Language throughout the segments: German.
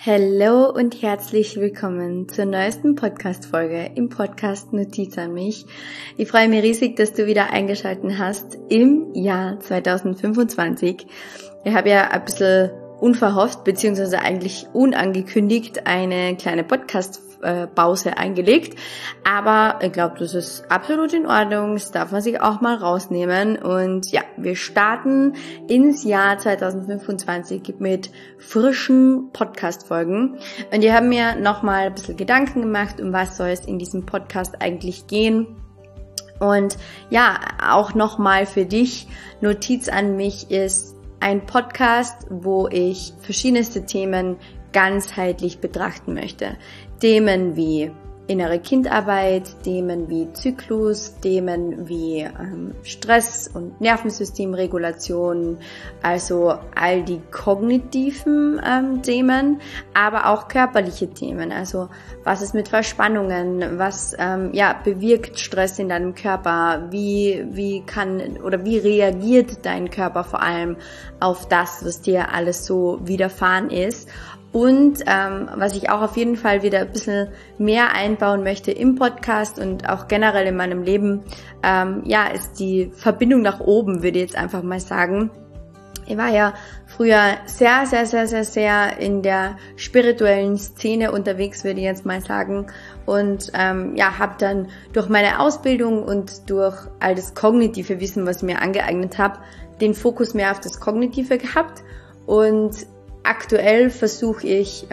Hallo und herzlich willkommen zur neuesten Podcast-Folge im Podcast Notiz an mich. Ich freue mich riesig, dass du wieder eingeschaltet hast im Jahr 2025. Ich habe ja ein bisschen unverhofft beziehungsweise eigentlich unangekündigt eine kleine Podcast-Pause eingelegt, aber ich glaube, das ist absolut in Ordnung, das darf man sich auch mal rausnehmen und ja, wir starten ins Jahr 2025 mit frischen Podcast-Folgen und ich habe mir nochmal ein bisschen Gedanken gemacht, um was soll es in diesem Podcast eigentlich gehen. Und ja, auch nochmal für dich, Notiz an mich ist ein Podcast, wo ich verschiedenste Themen ganzheitlich betrachten möchte. Themen wie innere Kindarbeit, Themen wie Zyklus, Themen wie Stress- und Nervensystemregulation, also all die kognitiven Themen, aber auch körperliche Themen, also was ist mit Verspannungen, was bewirkt Stress in deinem Körper, wie reagiert dein Körper vor allem auf das, was dir alles so widerfahren ist. Und was ich auch auf jeden Fall wieder ein bisschen mehr einbauen möchte im Podcast und auch generell in meinem Leben, ist die Verbindung nach oben, würde ich jetzt einfach mal sagen. Ich war ja früher sehr in der spirituellen Szene unterwegs, würde ich jetzt mal sagen. Und habe dann durch meine Ausbildung und durch all das kognitive Wissen, was ich mir angeeignet habe, den Fokus mehr auf das Kognitive gehabt. Und aktuell versuche ich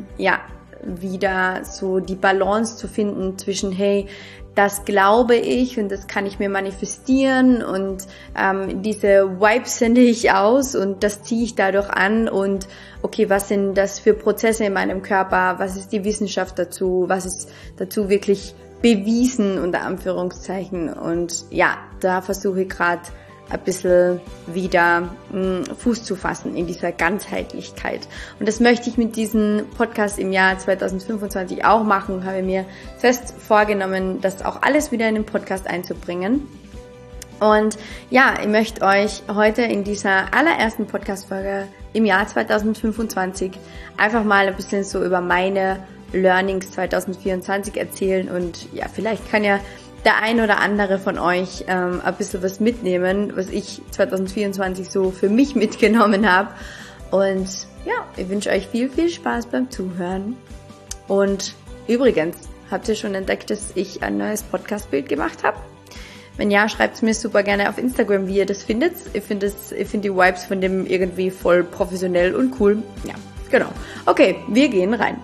wieder so die Balance zu finden zwischen, hey, das glaube ich und das kann ich mir manifestieren und diese Vibes sende ich aus und das ziehe ich dadurch an und okay, was sind das für Prozesse in meinem Körper, was ist die Wissenschaft dazu, was ist dazu wirklich bewiesen unter Anführungszeichen und ja, da versuche ich gerade ein bisschen wieder Fuß zu fassen in dieser Ganzheitlichkeit. Und das möchte ich mit diesem Podcast im Jahr 2025 auch machen, habe mir fest vorgenommen, das auch alles wieder in den Podcast einzubringen. Und ja, ich möchte euch heute in dieser allerersten Podcast-Folge im Jahr 2025 einfach mal ein bisschen so über meine Learnings 2024 erzählen und ja, vielleicht kann ja der ein oder andere von euch ein bisschen was mitnehmen, was ich 2024 so für mich mitgenommen habe. Und ja, ich wünsche euch viel Spaß beim Zuhören. Und übrigens, habt ihr schon entdeckt, dass ich ein neues Podcast-Bild gemacht habe? Wenn ja, schreibt es mir super gerne auf Instagram, wie ihr das findet. Ich finde die Vibes von dem irgendwie voll professionell und cool. Ja, genau. Okay, wir gehen rein.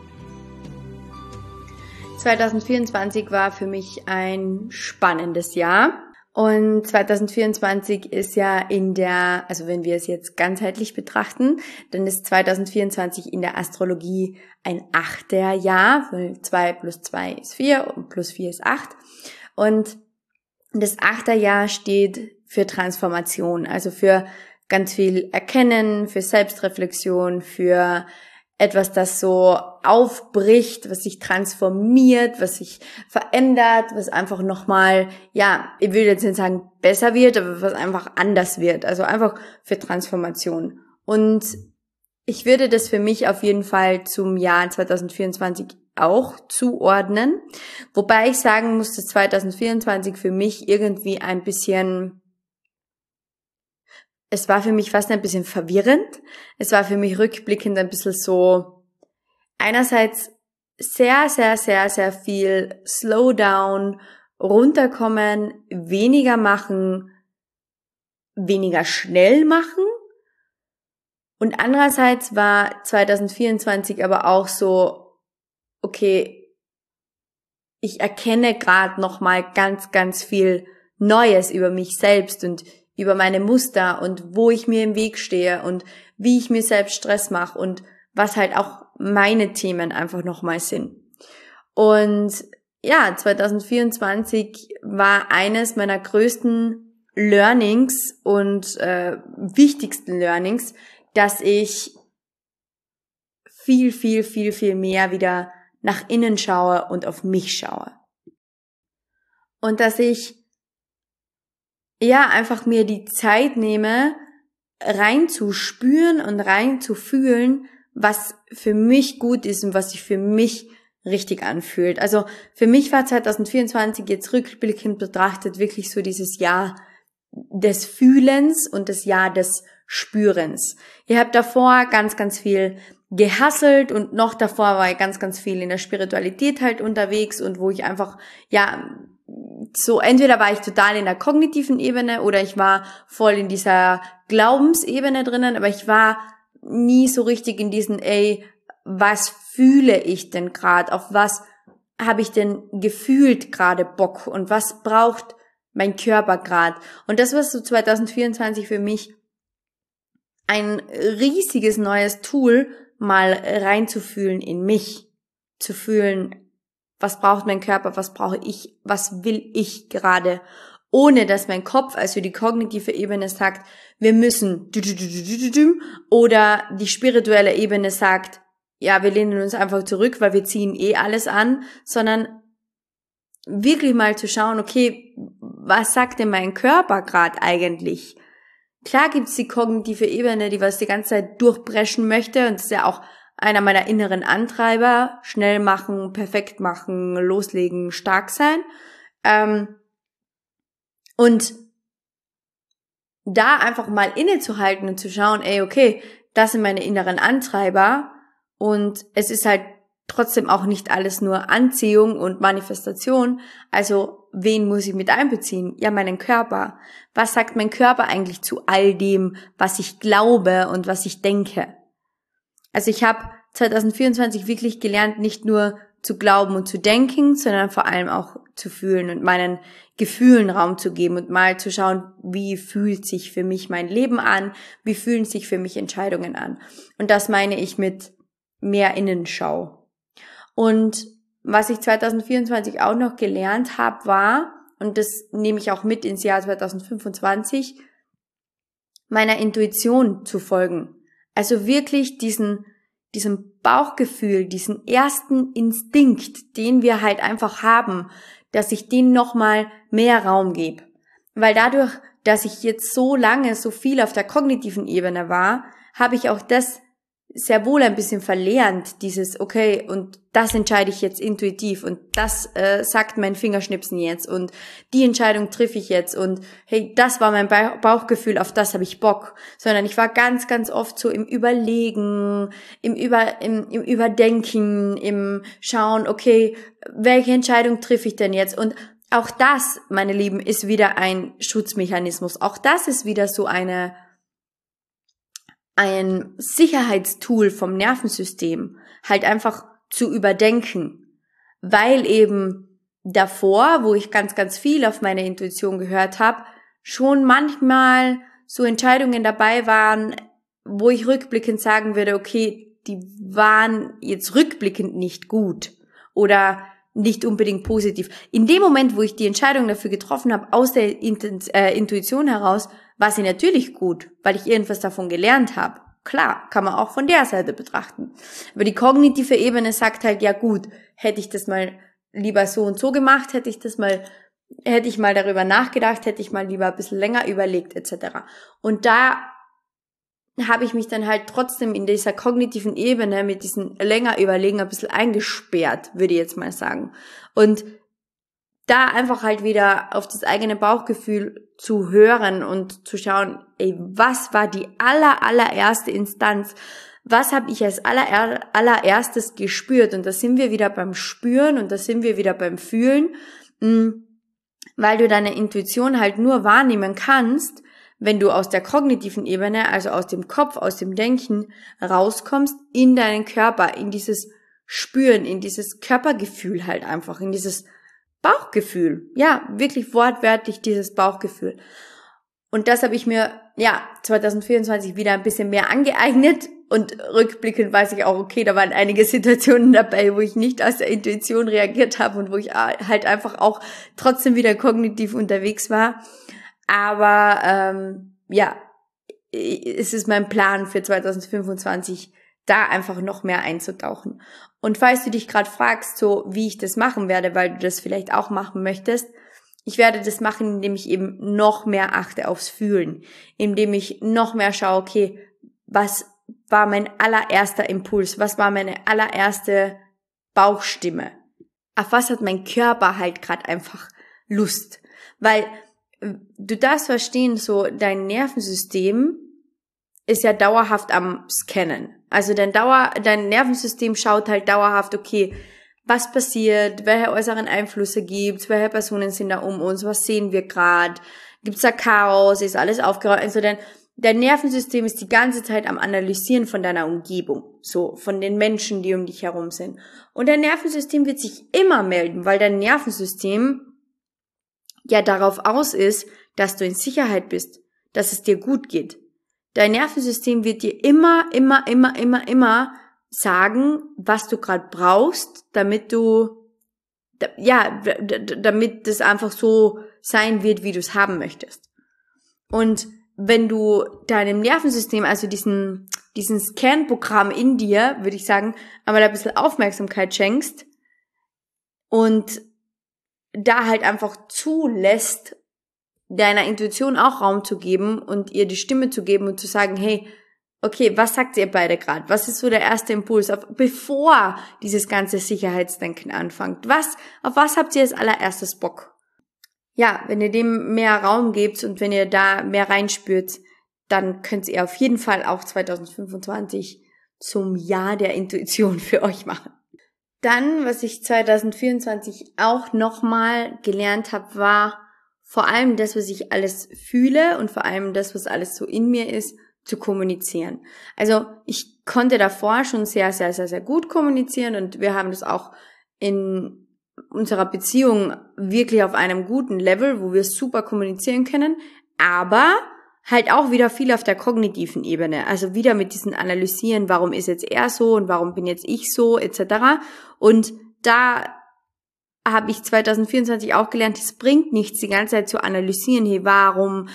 2024 war für mich ein spannendes Jahr und 2024 ist ja also wenn wir es jetzt ganzheitlich betrachten, dann ist 2024 in der Astrologie ein Achterjahr, weil 2 plus 2 ist 4 und plus 4 ist 8 und das Achterjahr steht für Transformation, also für ganz viel Erkennen, für Selbstreflexion, für etwas, das so aufbricht, was sich transformiert, was sich verändert, was einfach nochmal, ich will jetzt nicht sagen besser wird, aber was einfach anders wird. Also einfach für Transformation. Und ich würde das für mich auf jeden Fall zum Jahr 2024 auch zuordnen. Wobei ich sagen muss, dass 2024 für mich irgendwie ein bisschen... Es war für mich fast ein bisschen verwirrend. Es war für mich rückblickend ein bisschen so, einerseits sehr viel Slowdown, runterkommen, weniger machen, weniger schnell machen. Und andererseits war 2024 aber auch so, okay, ich erkenne gerade nochmal ganz viel Neues über mich selbst und über meine Muster und wo ich mir im Weg stehe und wie ich mir selbst Stress mache und was halt auch meine Themen einfach nochmal sind. Und ja, 2024 war eines meiner größten Learnings und wichtigsten Learnings, dass ich viel mehr wieder nach innen schaue und auf mich schaue. Und dass ich einfach mir die Zeit nehme, reinzuspüren und reinzufühlen, was für mich gut ist und was sich für mich richtig anfühlt. Also für mich war 2024 jetzt rückblickend betrachtet wirklich so dieses Jahr des Fühlens und das Jahr des Spürens. Ich habe davor ganz, ganz viel gehasselt und noch davor war ich ganz, ganz viel in der Spiritualität halt unterwegs und wo ich einfach, so entweder war ich total in der kognitiven Ebene oder ich war voll in dieser Glaubensebene drinnen, aber ich war nie so richtig in diesen, was fühle ich denn gerade, auf was habe ich denn gefühlt gerade Bock und was braucht mein Körper gerade. Und das war so 2024 für mich ein riesiges neues Tool, mal reinzufühlen in mich, zu fühlen, was braucht mein Körper, was brauche ich, was will ich gerade, ohne dass mein Kopf, also die kognitive Ebene sagt, wir müssen, oder die spirituelle Ebene sagt, ja, wir lehnen uns einfach zurück, weil wir ziehen alles an, sondern wirklich mal zu schauen, okay, was sagt denn mein Körper gerade eigentlich? Klar gibt's die kognitive Ebene, die was die ganze Zeit durchbrechen möchte und das ist ja auch einer meiner inneren Antreiber, schnell machen, perfekt machen, loslegen, stark sein. Und da einfach mal innezuhalten und zu schauen, okay, das sind meine inneren Antreiber und es ist halt trotzdem auch nicht alles nur Anziehung und Manifestation. Also wen muss ich mit einbeziehen? Ja, meinen Körper. Was sagt mein Körper eigentlich zu all dem, was ich glaube und was ich denke? Also ich habe 2024 wirklich gelernt, nicht nur zu glauben und zu denken, sondern vor allem auch zu fühlen und meinen Gefühlen Raum zu geben und mal zu schauen, wie fühlt sich für mich mein Leben an, wie fühlen sich für mich Entscheidungen an. Und das meine ich mit mehr Innenschau. Und was ich 2024 auch noch gelernt habe, war, und das nehme ich auch mit ins Jahr 2025, meiner Intuition zu folgen. Also wirklich diesem Bauchgefühl, diesen ersten Instinkt, den wir halt einfach haben, dass ich den nochmal mehr Raum gebe. Weil dadurch, dass ich jetzt so lange so viel auf der kognitiven Ebene war, habe ich auch das sehr wohl ein bisschen verlernt, dieses, okay, und das entscheide ich jetzt intuitiv und das sagt mein Fingerschnipsen jetzt und die Entscheidung treffe ich jetzt und hey, das war mein Bauchgefühl, auf das habe ich Bock, sondern ich war ganz, ganz oft so im Überlegen, im Überdenken, im Schauen, okay, welche Entscheidung treffe ich denn jetzt und auch das, meine Lieben, ist wieder ein Schutzmechanismus, auch das ist wieder so ein Sicherheitstool vom Nervensystem, halt einfach zu überdenken, weil eben davor, wo ich ganz, ganz viel auf meine Intuition gehört habe, schon manchmal so Entscheidungen dabei waren, wo ich rückblickend sagen würde, okay, die waren jetzt rückblickend nicht gut oder nicht unbedingt positiv. In dem Moment, wo ich die Entscheidung dafür getroffen habe, aus der Intuition heraus, war sie natürlich gut, weil ich irgendwas davon gelernt habe. Klar, kann man auch von der Seite betrachten. Aber die kognitive Ebene sagt halt, ja gut, hätte ich das mal lieber so und so gemacht, hätte ich mal darüber nachgedacht, hätte ich mal lieber ein bisschen länger überlegt, etc. Und da habe ich mich dann halt trotzdem in dieser kognitiven Ebene mit diesen länger Überlegen ein bisschen eingesperrt, würde ich jetzt mal sagen. Und da einfach halt wieder auf das eigene Bauchgefühl zu hören und zu schauen, was war die allererste Instanz? Was habe ich als allererstes gespürt? Und da sind wir wieder beim Spüren und da sind wir wieder beim Fühlen, weil du deine Intuition halt nur wahrnehmen kannst, wenn du aus der kognitiven Ebene, also aus dem Kopf, aus dem Denken rauskommst in deinen Körper, in dieses Spüren, in dieses Körpergefühl halt einfach, in dieses Bauchgefühl. Ja, wirklich wortwörtlich dieses Bauchgefühl. Und das habe ich mir, 2024 wieder ein bisschen mehr angeeignet und rückblickend weiß ich auch, okay, da waren einige Situationen dabei, wo ich nicht aus der Intuition reagiert habe und wo ich halt einfach auch trotzdem wieder kognitiv unterwegs war. Aber es ist mein Plan für 2025, da einfach noch mehr einzutauchen. Und falls du dich gerade fragst, so wie ich das machen werde, weil du das vielleicht auch machen möchtest, ich werde das machen, indem ich eben noch mehr achte aufs Fühlen, indem ich noch mehr schaue, okay, was war mein allererster Impuls? Was war meine allererste Bauchstimme? Auf was hat mein Körper halt gerade einfach Lust? Weil du darfst verstehen, so dein Nervensystem ist ja dauerhaft am Scannen. Also dein Nervensystem schaut halt dauerhaft, okay, was passiert, welche äußeren Einflüsse gibt's, welche Personen sind da um uns, was sehen wir gerade, gibt's da Chaos, ist alles aufgeräumt, also dein Nervensystem ist die ganze Zeit am Analysieren von deiner Umgebung, so, von den Menschen, die um dich herum sind. Und dein Nervensystem wird sich immer melden, weil dein Nervensystem ja darauf aus ist, dass du in Sicherheit bist, dass es dir gut geht. Dein Nervensystem wird dir immer sagen, was du gerade brauchst, damit das einfach so sein wird, wie du es haben möchtest. Und wenn du deinem Nervensystem, also diesen Scan-Programm in dir, würde ich sagen, einmal ein bisschen Aufmerksamkeit schenkst und da halt einfach zulässt, deiner Intuition auch Raum zu geben und ihr die Stimme zu geben und zu sagen, hey, okay, was sagt ihr beide gerade? Was ist so der erste Impuls, bevor dieses ganze Sicherheitsdenken anfängt? Auf was habt ihr als allererstes Bock? Ja, wenn ihr dem mehr Raum gebt und wenn ihr da mehr reinspürt, dann könnt ihr auf jeden Fall auch 2025 zum Jahr der Intuition für euch machen. Dann, was ich 2024 auch nochmal gelernt habe, war vor allem das, was ich alles fühle und vor allem das, was alles so in mir ist, zu kommunizieren. Also ich konnte davor schon sehr, sehr, sehr, sehr gut kommunizieren und wir haben das auch in unserer Beziehung wirklich auf einem guten Level, wo wir super kommunizieren können, aber halt auch wieder viel auf der kognitiven Ebene, also wieder mit diesen Analysieren, warum ist jetzt er so und warum bin jetzt ich so, etc. Und da habe ich 2024 auch gelernt, es bringt nichts, die ganze Zeit zu analysieren, hey, warum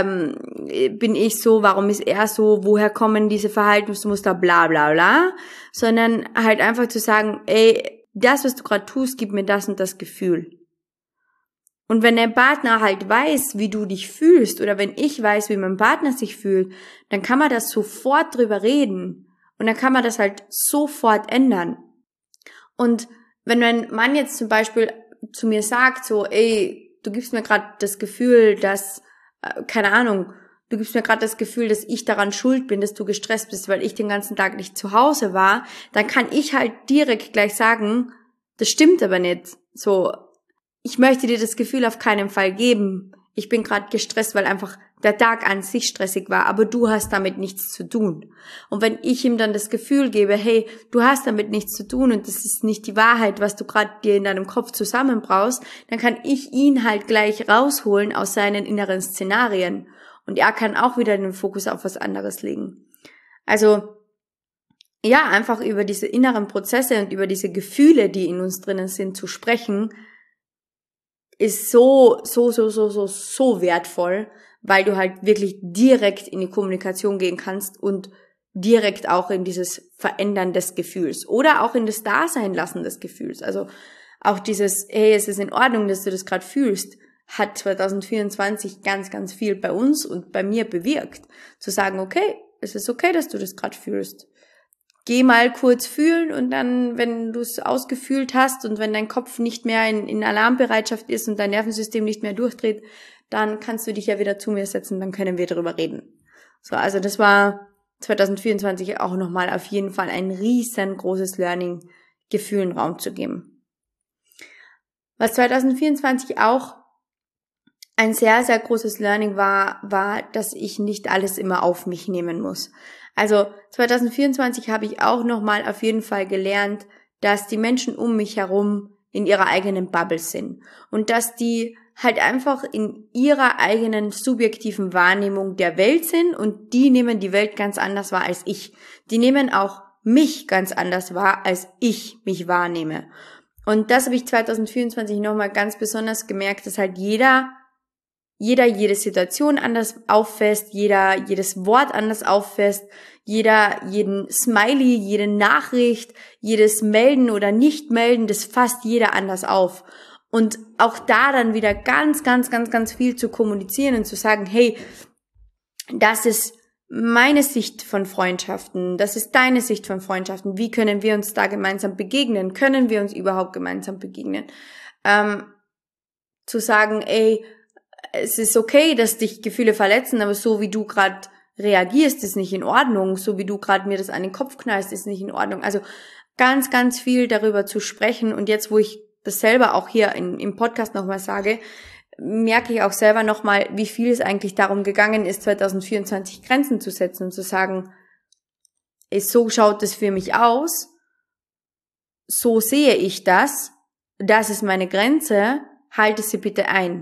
bin ich so, warum ist er so, woher kommen diese Verhaltensmuster, bla bla bla, sondern halt einfach zu sagen, ey, das, was du gerade tust, gibt mir das und das Gefühl. Und wenn dein Partner halt weiß, wie du dich fühlst, oder wenn ich weiß, wie mein Partner sich fühlt, dann kann man das sofort drüber reden. Und dann kann man das halt sofort ändern. Und wenn mein Mann jetzt zum Beispiel zu mir sagt, so, ey, du gibst mir gerade das Gefühl, dass, keine Ahnung, du gibst mir gerade das Gefühl, dass ich daran schuld bin, dass du gestresst bist, weil ich den ganzen Tag nicht zu Hause war, dann kann ich halt direkt gleich sagen, das stimmt aber nicht. So, ich möchte dir das Gefühl auf keinen Fall geben. Ich bin gerade gestresst, weil einfach der Tag an sich stressig war, aber du hast damit nichts zu tun. Und wenn ich ihm dann das Gefühl gebe, hey, du hast damit nichts zu tun und das ist nicht die Wahrheit, was du gerade dir in deinem Kopf zusammenbraust, dann kann ich ihn halt gleich rausholen aus seinen inneren Szenarien. Und er kann auch wieder den Fokus auf was anderes legen. Also, ja, einfach über diese inneren Prozesse und über diese Gefühle, die in uns drinnen sind, zu sprechen, ist so wertvoll, weil du halt wirklich direkt in die Kommunikation gehen kannst und direkt auch in dieses Verändern des Gefühls oder auch in das Daseinlassen des Gefühls. Also auch dieses, hey, es ist in Ordnung, dass du das gerade fühlst, hat 2024 ganz, ganz viel bei uns und bei mir bewirkt. Zu sagen, okay, es ist okay, dass du das gerade fühlst. Geh mal kurz fühlen und dann, wenn du es ausgefühlt hast und wenn dein Kopf nicht mehr in Alarmbereitschaft ist und dein Nervensystem nicht mehr durchdreht, dann kannst du dich ja wieder zu mir setzen, dann können wir darüber reden. So, also das war 2024 auch nochmal auf jeden Fall ein riesengroßes Learning, Gefühlen Raum zu geben. Was 2024 auch ein sehr, sehr großes Learning war, dass ich nicht alles immer auf mich nehmen muss. Also 2024 habe ich auch nochmal auf jeden Fall gelernt, dass die Menschen um mich herum in ihrer eigenen Bubble sind und dass die halt einfach in ihrer eigenen subjektiven Wahrnehmung der Welt sind und die nehmen die Welt ganz anders wahr als ich. Die nehmen auch mich ganz anders wahr, als ich mich wahrnehme. Und das habe ich 2024 nochmal ganz besonders gemerkt, dass halt jede Situation anders auffasst, jedes Wort anders auffasst, jeden Smiley, jede Nachricht, jedes Melden oder Nicht-Melden, das fasst jeder anders auf. Und auch da dann wieder ganz, ganz, ganz, ganz viel zu kommunizieren und zu sagen, hey, das ist meine Sicht von Freundschaften, das ist deine Sicht von Freundschaften, wie können wir uns da gemeinsam begegnen, können wir uns überhaupt gemeinsam begegnen, zu sagen, ey, es ist okay, dass dich Gefühle verletzen, aber so wie du gerade reagierst, ist nicht in Ordnung, so wie du gerade mir das an den Kopf knallst, ist nicht in Ordnung, also ganz, ganz viel darüber zu sprechen und jetzt, wo ich das selber auch hier im Podcast nochmal sage, merke ich auch selber nochmal, wie viel es eigentlich darum gegangen ist, 2024 Grenzen zu setzen und zu sagen, so schaut es für mich aus, so sehe ich das ist meine Grenze, halte sie bitte ein.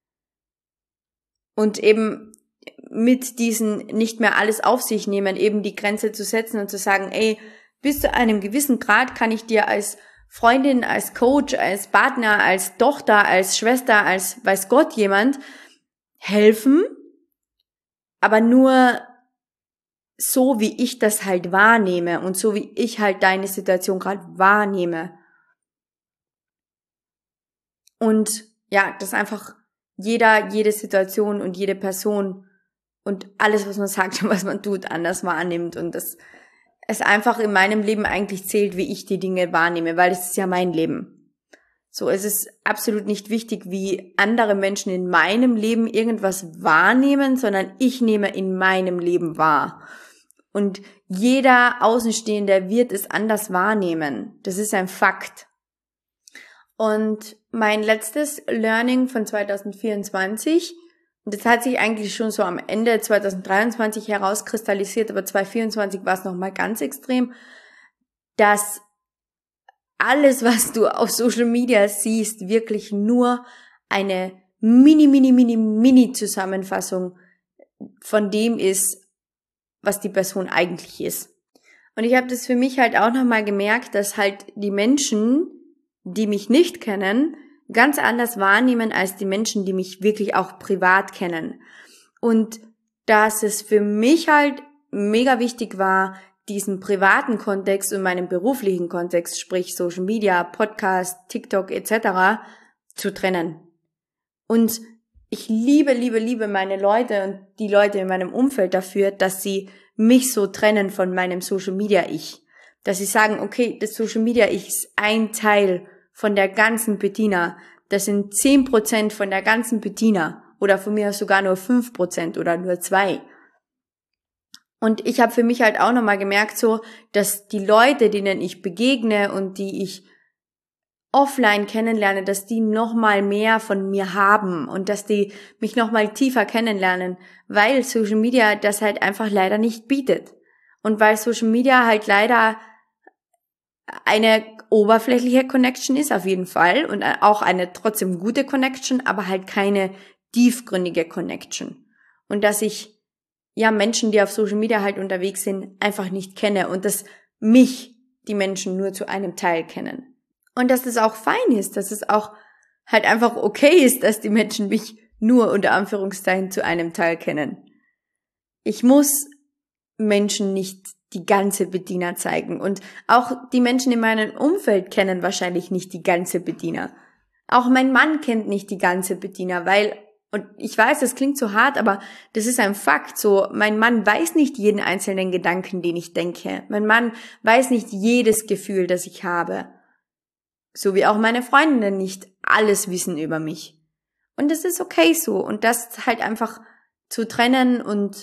Und eben mit diesen nicht mehr alles auf sich nehmen, eben die Grenze zu setzen und zu sagen, ey, bis zu einem gewissen Grad kann ich dir als Freundin, als Coach, als Partner, als Tochter, als Schwester, als weiß Gott jemand helfen, aber nur so, wie ich das halt wahrnehme und so, wie ich halt deine Situation gerade wahrnehme. Und ja, dass einfach jede Situation und jede Person und alles, was man sagt und was man tut, anders wahrnimmt und dass es einfach in meinem Leben eigentlich zählt, wie ich die Dinge wahrnehme, weil es ist ja mein Leben. So, es ist absolut nicht wichtig, wie andere Menschen in meinem Leben irgendwas wahrnehmen, sondern ich nehme in meinem Leben wahr. Und jeder Außenstehende wird es anders wahrnehmen. Das ist ein Fakt. Und mein letztes Learning von 2024, und das hat sich eigentlich schon so am Ende 2023 herauskristallisiert, aber 2024 war es nochmal ganz extrem, dass alles, was du auf Social Media siehst, wirklich nur eine mini Zusammenfassung von dem ist, was die Person eigentlich ist. Und ich habe das für mich halt auch nochmal gemerkt, dass halt die Menschen, die mich nicht kennen, ganz anders wahrnehmen als die Menschen, die mich wirklich auch privat kennen. Und dass es für mich halt mega wichtig war, diesen privaten Kontext und meinen beruflichen Kontext, sprich Social Media, Podcast, TikTok etc. zu trennen. Und ich liebe meine Leute und die Leute in meinem Umfeld dafür, dass sie mich so trennen von meinem Social Media Ich. Dass sie sagen, okay, das Social Media Ich ist ein Teil von der ganzen Bettina. Das sind 10% von der ganzen Bettina. Oder von mir aus sogar nur 5% oder nur 2%. Und ich habe für mich halt auch nochmal gemerkt, so, dass die Leute, denen ich begegne und die ich offline kennenlerne, dass die nochmal mehr von mir haben und dass die mich nochmal tiefer kennenlernen, weil Social Media das halt einfach leider nicht bietet. Und weil Social Media halt leider eine oberflächliche Connection ist, auf jeden Fall, und auch eine trotzdem gute Connection, aber halt keine tiefgründige Connection. Und dass ich Menschen, die auf Social Media halt unterwegs sind, einfach nicht kenne und dass mich die Menschen nur zu einem Teil kennen. Und dass das auch fein ist, dass es auch halt einfach okay ist, dass die Menschen mich nur unter Anführungszeichen zu einem Teil kennen. Ich muss Menschen nicht die ganze Bettina zeigen und auch die Menschen in meinem Umfeld kennen wahrscheinlich nicht die ganze Bettina. Auch mein Mann kennt nicht die ganze Bettina, weil, und ich weiß, das klingt so hart, aber das ist ein Fakt, so, mein Mann weiß nicht jeden einzelnen Gedanken, den ich denke. Mein Mann weiß nicht jedes Gefühl, das ich habe. So wie auch meine Freundinnen nicht alles wissen über mich. Und das ist okay so. Und das halt einfach zu trennen und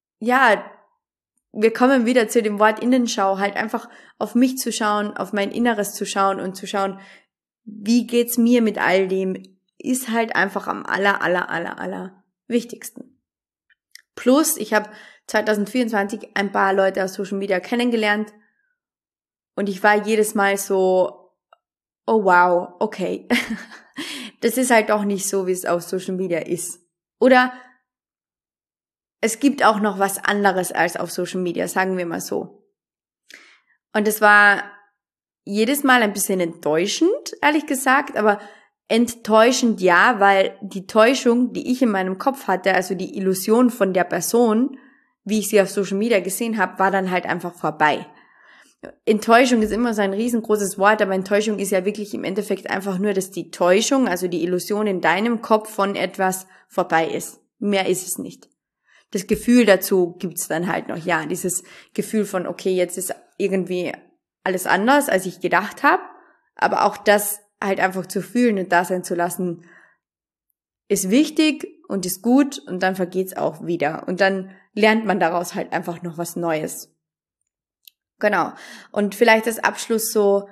wir kommen wieder zu dem Wort Innenschau, halt einfach auf mich zu schauen, auf mein Inneres zu schauen und zu schauen, wie geht's mir mit all dem, ist halt einfach am aller wichtigsten. Plus, ich habe 2024 ein paar Leute aus Social Media kennengelernt und ich war jedes Mal so, oh wow, okay. Das ist halt doch nicht so, wie es auf Social Media ist. Oder es gibt auch noch was anderes als auf Social Media, sagen wir mal so. Und es war jedes Mal ein bisschen enttäuschend, ehrlich gesagt, aber enttäuschend ja, weil die Täuschung, die ich in meinem Kopf hatte, also die Illusion von der Person, wie ich sie auf Social Media gesehen habe, war dann halt einfach vorbei. Enttäuschung ist immer so ein riesengroßes Wort, aber Enttäuschung ist ja wirklich im Endeffekt einfach nur, dass die Täuschung, also die Illusion in deinem Kopf von etwas vorbei ist. Mehr ist es nicht. das Gefühl dazu gibt's dann halt noch, ja, dieses Gefühl von, okay, jetzt ist irgendwie alles anders, als ich gedacht habe, aber auch das halt einfach zu fühlen und da sein zu lassen, ist wichtig und ist gut und dann vergeht's auch wieder und dann lernt man daraus halt einfach noch was Neues. Genau. Und vielleicht als Abschluss so,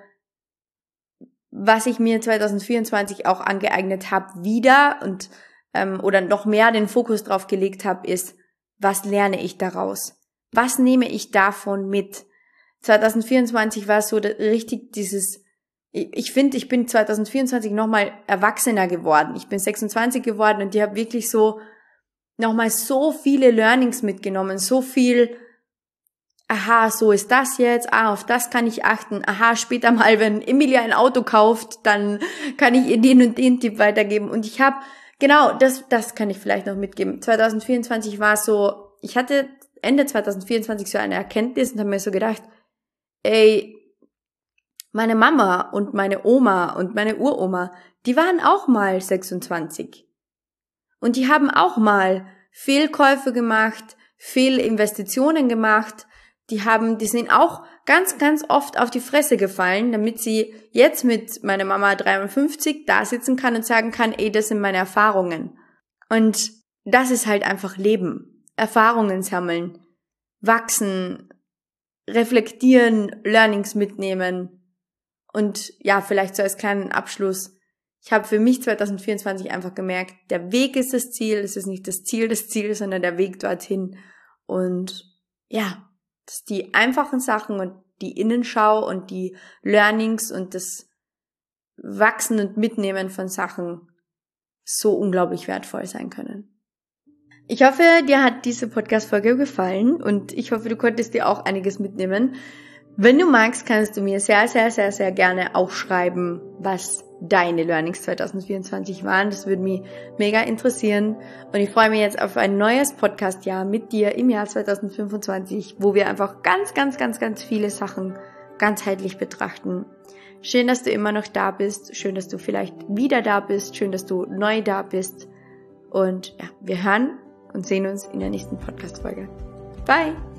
was ich mir 2024 auch angeeignet habe wieder und oder noch mehr den Fokus drauf gelegt habe, ist, was lerne ich daraus? Was nehme ich davon mit? 2024 war so richtig dieses, ich finde, ich bin 2024 nochmal erwachsener geworden. Ich bin 26 geworden und ich habe wirklich so nochmal so viele Learnings mitgenommen, so viel, aha, so ist das jetzt, auf das kann ich achten, aha, später mal, wenn Emilia ein Auto kauft, dann kann ich ihr den und den Tipp weitergeben und ich habe, genau, das kann ich vielleicht noch mitgeben. 2024 war so, ich hatte Ende 2024 so eine Erkenntnis und habe mir so gedacht, ey, meine Mama und meine Oma und meine Uroma, die waren auch mal 26. Und die haben auch mal Fehlkäufe gemacht, Fehlinvestitionen gemacht, die sind auch ganz, ganz oft auf die Fresse gefallen, damit sie jetzt mit meiner Mama 53 da sitzen kann und sagen kann, ey, das sind meine Erfahrungen. Und das ist halt einfach Leben. Erfahrungen sammeln, wachsen, reflektieren, Learnings mitnehmen. Und ja, vielleicht so als kleinen Abschluss. Ich habe für mich 2024 einfach gemerkt, der Weg ist das Ziel, es ist nicht das Ziel des Ziels, sondern der Weg dorthin. Und ja, dass die einfachen Sachen und die Innenschau und die Learnings und das Wachsen und Mitnehmen von Sachen so unglaublich wertvoll sein können. Ich hoffe, dir hat diese Podcast-Folge gefallen und ich hoffe, du konntest dir auch einiges mitnehmen. Wenn du magst, kannst du mir sehr, sehr, sehr, sehr gerne auch schreiben, was deine Learnings 2024 waren. Das würde mich mega interessieren. Und ich freue mich jetzt auf ein neues Podcast-Jahr mit dir im Jahr 2025, wo wir einfach ganz, ganz, ganz, ganz viele Sachen ganzheitlich betrachten. Schön, dass du immer noch da bist. Schön, dass du vielleicht wieder da bist. Schön, dass du neu da bist. Und ja, wir hören und sehen uns in der nächsten Podcast-Folge. Bye!